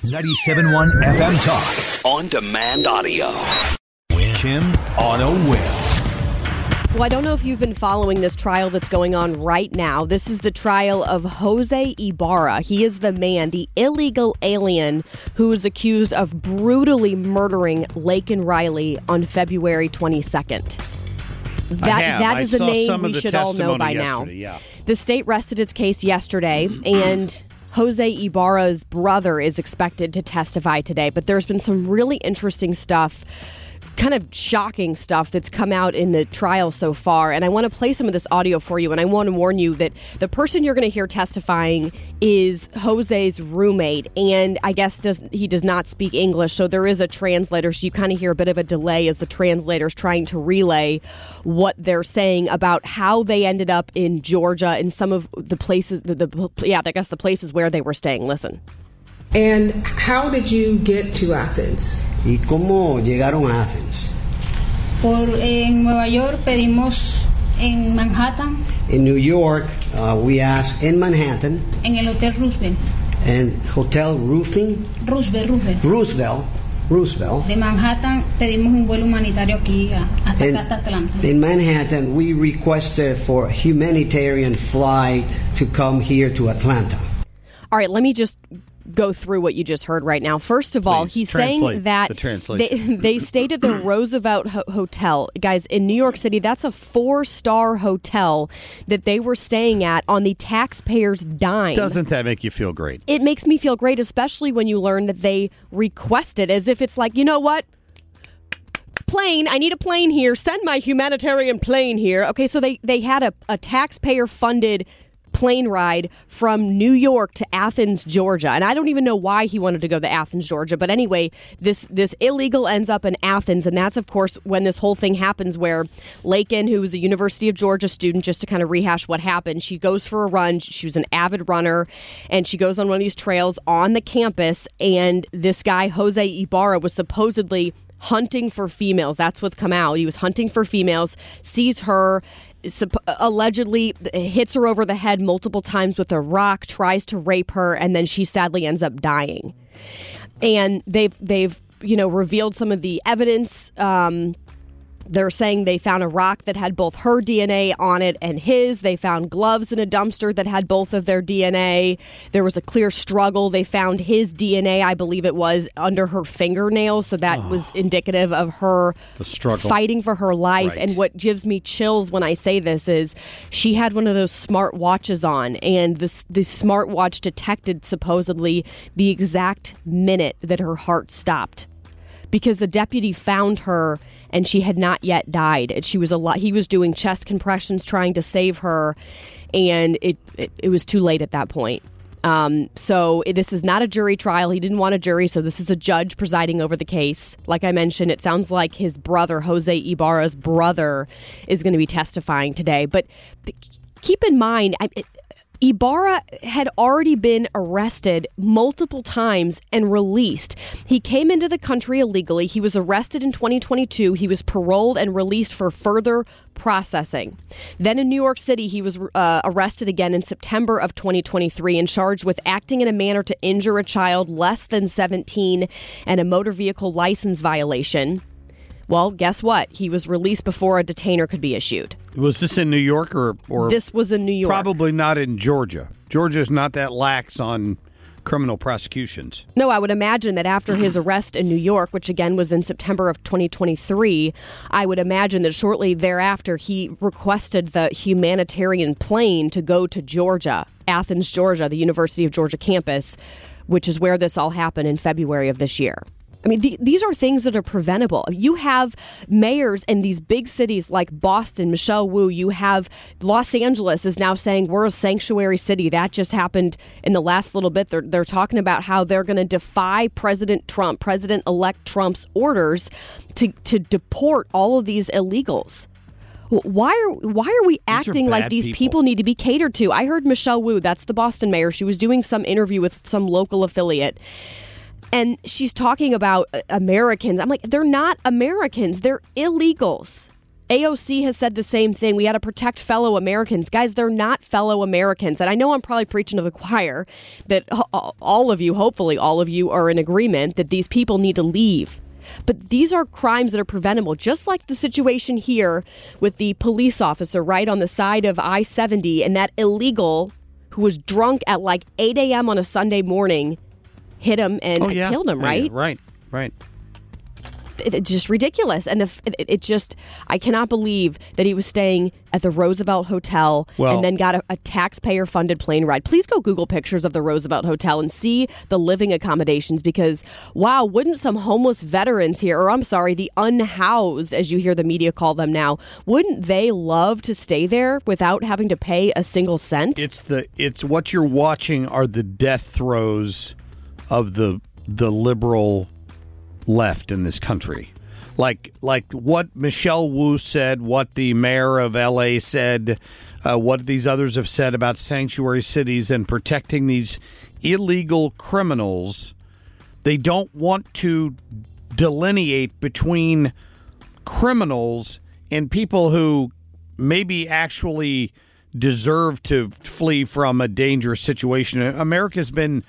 97.1 FM Talk. On demand audio. Kim on a whim. Well, I don't know if you've been following this trial that's going on right now. This is the trial of Jose Ibarra. He is the man, the illegal alien who is accused of brutally murdering Laken Riley on February 22nd. That is a name we should all know by now. Yeah. The state rested its case yesterday, and Jose Ibarra's brother is expected to testify today. But there's been some really interesting stuff, kind of shocking stuff that's come out in the trial so far. And I want to play some of this audio for you. And I want to warn you that the person you're going to hear testifying is Jose's roommate. And I guess he does not speak English. So there is a translator. So you kind of hear a bit of a delay as the translator's trying to relay what they're saying about how they ended up in Georgia and some of the places, I guess the places where they were staying. Listen. And how did you get to Athens? ¿Y cómo llegaron a Athens? En Nueva York pedimos en Manhattan. In New York, we asked in Manhattan. En el Hotel Roosevelt. And Hotel Roosevelt. De Manhattan pedimos un vuelo humanitario aquí hasta Atlanta. In Manhattan, we requested for a humanitarian flight to come here to Atlanta. All right, let me just go through what you just heard right now. First of all, he's saying that they stayed at the Roosevelt Hotel. Guys, in New York City, that's a 4-star hotel that they were staying at on the taxpayers' dime. Doesn't that make you feel great? It makes me feel great, especially when you learn that they requested, as if it's like, you know what? Plane, I need a plane here. Send my humanitarian plane here. Okay, so they had a taxpayer-funded plane ride from New York to Athens, Georgia. And I don't even know why he wanted to go to Athens, Georgia. But anyway, this illegal ends up in Athens. And that's, of course, when this whole thing happens where Laken, who was a University of Georgia student, just to kind of rehash what happened, she goes for a run. She was an avid runner. And she goes on one of these trails on the campus. And this guy, Jose Ibarra, was supposedly hunting for females. That's what's come out. He was hunting for females, sees her, allegedly hits her over the head multiple times with a rock, tries to rape her, and then she sadly ends up dying. And they've revealed some of the evidence. They're saying they found a rock that had both her DNA on it and his. They found gloves in a dumpster that had both of their DNA. There was a clear struggle. They found his DNA, I believe it was, under her fingernails. So that was indicative of her fighting for her life. Right. And what gives me chills when I say this is she had one of those smart watches on. And the smart watch detected supposedly the exact minute that her heart stopped. Because the deputy found her and she had not yet died. And he was doing chest compressions trying to save her, and it was too late at that point. So this is not a jury trial. He didn't want a jury, so this is a judge presiding over the case. Like I mentioned, it sounds like his brother, Jose Ibarra's brother, is going to be testifying today. But keep in mind, Ibarra had already been arrested multiple times and released. He came into the country illegally. He was arrested in 2022. He was paroled and released for further processing. Then in New York City, he was arrested again in September of 2023 and charged with acting in a manner to injure a child less than 17 and a motor vehicle license violation. Well, guess what? He was released before a detainer could be issued. Was this in New York or this was in New York? Probably not in Georgia. Georgia's not that lax on criminal prosecutions. No, I would imagine that after his arrest in New York, which again was in September of 2023, I would imagine that shortly thereafter he requested the humanitarian plane to go to Georgia, Athens, Georgia, the University of Georgia campus, which is where this all happened in February of this year. I mean, these are things that are preventable. You have mayors in these big cities like Boston, Michelle Wu. You have Los Angeles is now saying we're a sanctuary city. That just happened in the last little bit. They're talking about how they're going to defy President-elect Trump's orders to deport all of these illegals. Why are we acting like these people need to be catered to? I heard Michelle Wu, that's the Boston mayor. She was doing some interview with some local affiliate. And she's talking about Americans. I'm like, they're not Americans. They're illegals. AOC has said the same thing. We got to protect fellow Americans. Guys, they're not fellow Americans. And I know I'm probably preaching to the choir that all of you, hopefully all of you, are in agreement that these people need to leave. But these are crimes that are preventable, just like the situation here with the police officer right on the side of I-70 and that illegal who was drunk at like 8 a.m. on a Sunday morning hit him and killed him, right? Yeah, right. It's just ridiculous. And I cannot believe that he was staying at the Roosevelt Hotel and then got a taxpayer-funded plane ride. Please go Google pictures of the Roosevelt Hotel and see the living accommodations because, wow, wouldn't some homeless veterans here, or I'm sorry, the unhoused, as you hear the media call them now, wouldn't they love to stay there without having to pay a single cent? It's what you're watching are the death throes of the liberal left in this country. Like what Michelle Wu said, what the mayor of L.A. said, what these others have said about sanctuary cities and protecting these illegal criminals. They don't want to delineate between criminals and people who maybe actually deserve to flee from a dangerous situation. America's been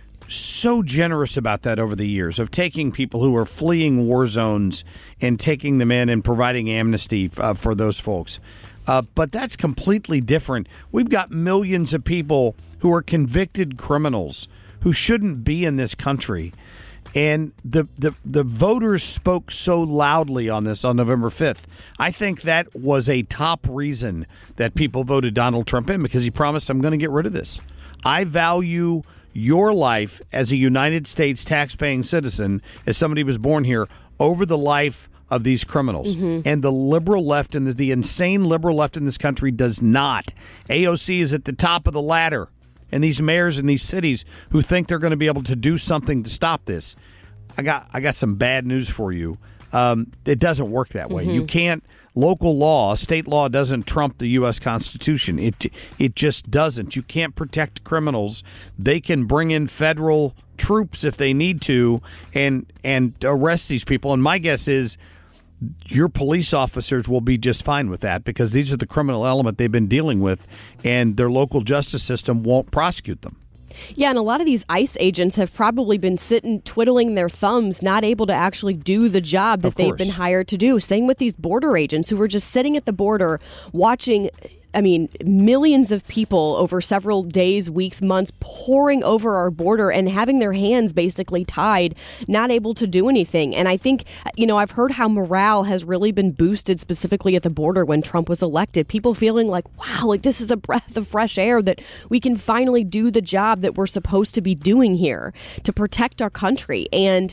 so generous about that over the years, of taking people who are fleeing war zones and taking them in and providing amnesty for those folks. But that's completely different. We've got millions of people who are convicted criminals who shouldn't be in this country. And the voters spoke so loudly on this on November 5th. I think that was a top reason that people voted Donald Trump in, because he promised, I'm going to get rid of this. I value your life as a United States tax-paying citizen, as somebody who was born here, over the life of these criminals. Mm-hmm. And the liberal left and the insane liberal left in this country does not. AOC is at the top of the ladder. And these mayors in these cities who think they're going to be able to do something to stop this. I got some bad news for you. It doesn't work that way. Mm-hmm. You can't. Local law, state law doesn't trump the U.S. Constitution. It just doesn't. You can't protect criminals. They can bring in federal troops if they need to and arrest these people. And my guess is your police officers will be just fine with that, because these are the criminal element they've been dealing with, and their local justice system won't prosecute them. Yeah, and a lot of these ICE agents have probably been sitting twiddling their thumbs, not able to actually do the job that they've been hired to do. Same with these border agents who were just sitting at the border watching, millions of people over several days, weeks, months pouring over our border and having their hands basically tied, not able to do anything. And I think, I've heard how morale has really been boosted specifically at the border when Trump was elected. People feeling like, wow, like this is a breath of fresh air that we can finally do the job that we're supposed to be doing here to protect our country. And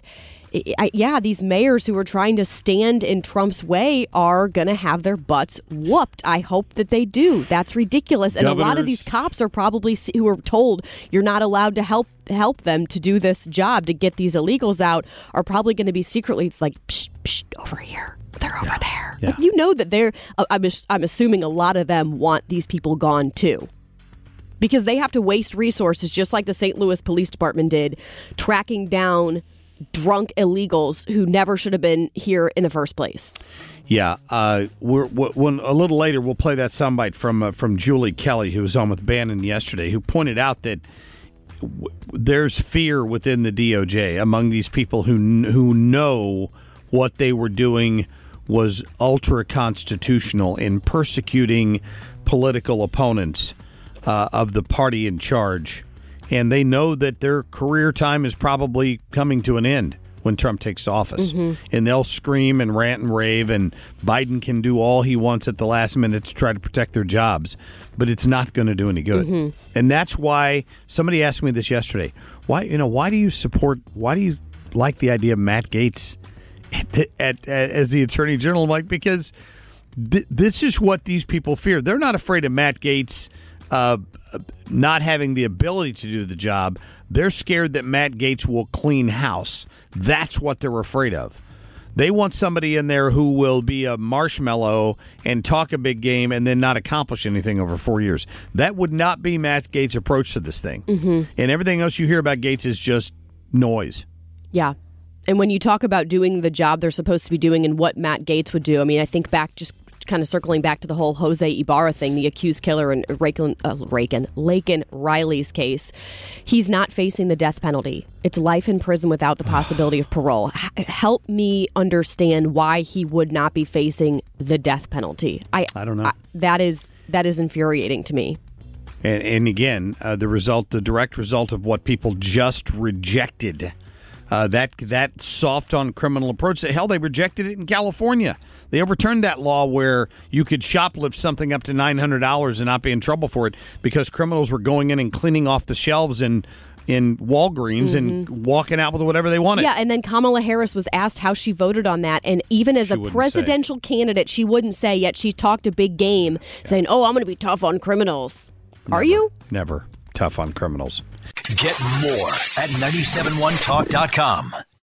these mayors who are trying to stand in Trump's way are going to have their butts whooped. I hope that they do. That's ridiculous. And a lot of these cops are probably who are told you're not allowed to help them to do this job to get these illegals out are probably going to be secretly like, psh, psh, over here. They're over there. Yeah. Like, that they're. I'm assuming a lot of them want these people gone too, because they have to waste resources just like the St. Louis Police Department did, tracking down drunk illegals who never should have been here in the first place. Yeah, when a little later we'll play that soundbite from Julie Kelly, who was on with Bannon yesterday, who pointed out that there's fear within the DOJ among these people who know what they were doing was ultra constitutional in persecuting political opponents of the party in charge. And they know that their career time is probably coming to an end when Trump takes office. Mm-hmm. And they'll scream and rant and rave, and Biden can do all he wants at the last minute to try to protect their jobs. But it's not going to do any good. Mm-hmm. And that's why somebody asked me this yesterday. Why do you like the idea of Matt Gaetz as the Attorney General? I'm like, because this is what these people fear. They're not afraid of Matt Gaetz not having the ability to do the job. They're scared that Matt Gaetz will clean house. That's what they're afraid of. They want somebody in there who will be a marshmallow and talk a big game and then not accomplish anything over 4 years. That would not be Matt Gaetz' approach to this thing. Mm-hmm. And everything else you hear about Gaetz is just noise. Yeah. And when you talk about doing the job they're supposed to be doing and what Matt Gaetz would do, I think back just kind of circling back to the whole Jose Ibarra thing, the accused killer in Laken Riley's case. He's not facing the death penalty. It's life in prison without the possibility of parole. Help me understand why he would not be facing the death penalty. I don't know. That is infuriating to me. And again, the direct result of what people just rejected. That soft on criminal approach. Hell, they rejected it in California. They overturned that law where you could shoplift something up to $900 and not be in trouble for it because criminals were going in and cleaning off the shelves in Walgreens and walking out with whatever they wanted. Yeah, and then Kamala Harris was asked how she voted on that, and even as a presidential candidate, she wouldn't say, yet she talked a big game, saying, I'm going to be tough on criminals. Are you? Never tough on criminals. Get more at 971talk.com.